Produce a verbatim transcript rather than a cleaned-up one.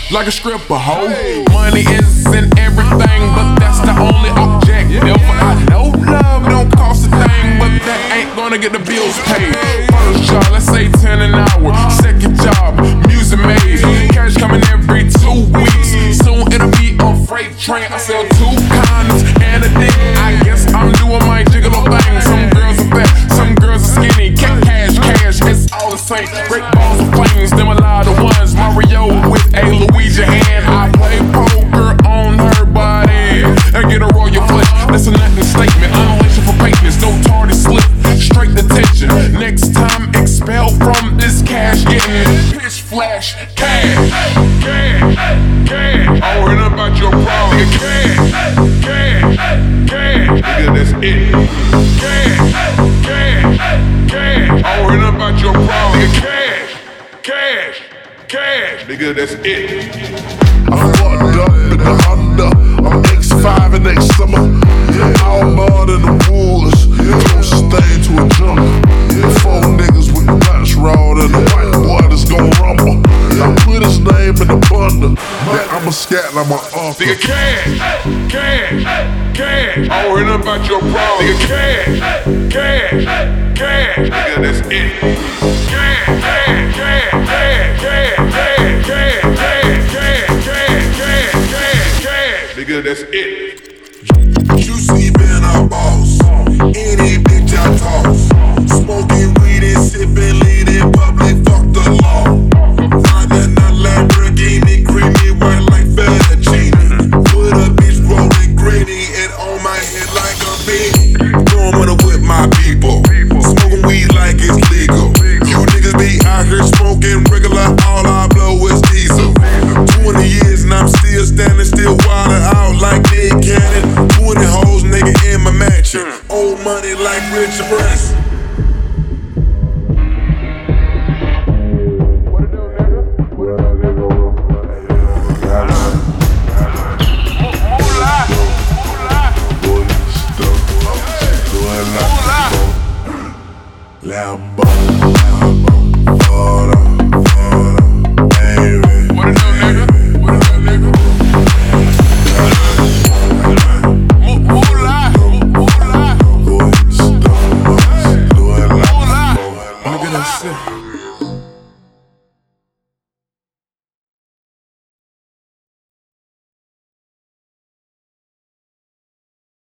like a stripper, hoe. Money isn't everything, but that's the only objective. I know love don't cost a thing, but that ain't gonna get the bills paid. First job, let's say ten an hour. Second job, music made. Cash coming every two weeks. Soon it'll be a freight train. I sell two condoms and a dick. I guess I'm doing my gigolo thing. Some girls are fat, some girls are skinny. Cash, cash, it's all the same. Great balls of flames, them a lot of ones. Mario with a Luigi hand. I play poker on her body and get a royal flesh. That's a nothing statement. Unleashing for greatness, no tardy slip. Straight detention. Next time expelled from this cash, getting pitch flash cash. Cash, cash. I worry about your problem. Cash, cash, cash. Nigga, that's it. Cash, cash, cash. I worry about your problem. Cash, cash, cash. Nigga, that's it. I'm fucked up in the Honda. I'm X five and next summer. All mud in the woods. Closest thing to a jungle. Four niggas with the punch rod and the white boy that's gon' rumble. I put his name in the bundle. That I'm a scat and I'm a uncle. Nigga, cash, cash, cash. I worry about your problem. Nigga, cash, cash, cash. Nigga, that's it. Cash, cash, cash, cash, cash, cash, cash, cash, cash, cash, cash, cash. Nigga, that's it. Juicy been our boss. Any bitch I toss. Smoking weed and sipping lean in public. Fuck the law. Riding a Lamborghini, creamy white like fettuccine. Put a bitch rolling gritty and on my head like a bean. Going with it with my people. Smoking weed like it's legal. You niggas be out here smoking regular. All I blow is diesel. Twenty years and I'm still standing, still wildin' out like Nick Cannon. Twenty hoes, nigga, in my mansion. Old money like Richard Branson. Lambo.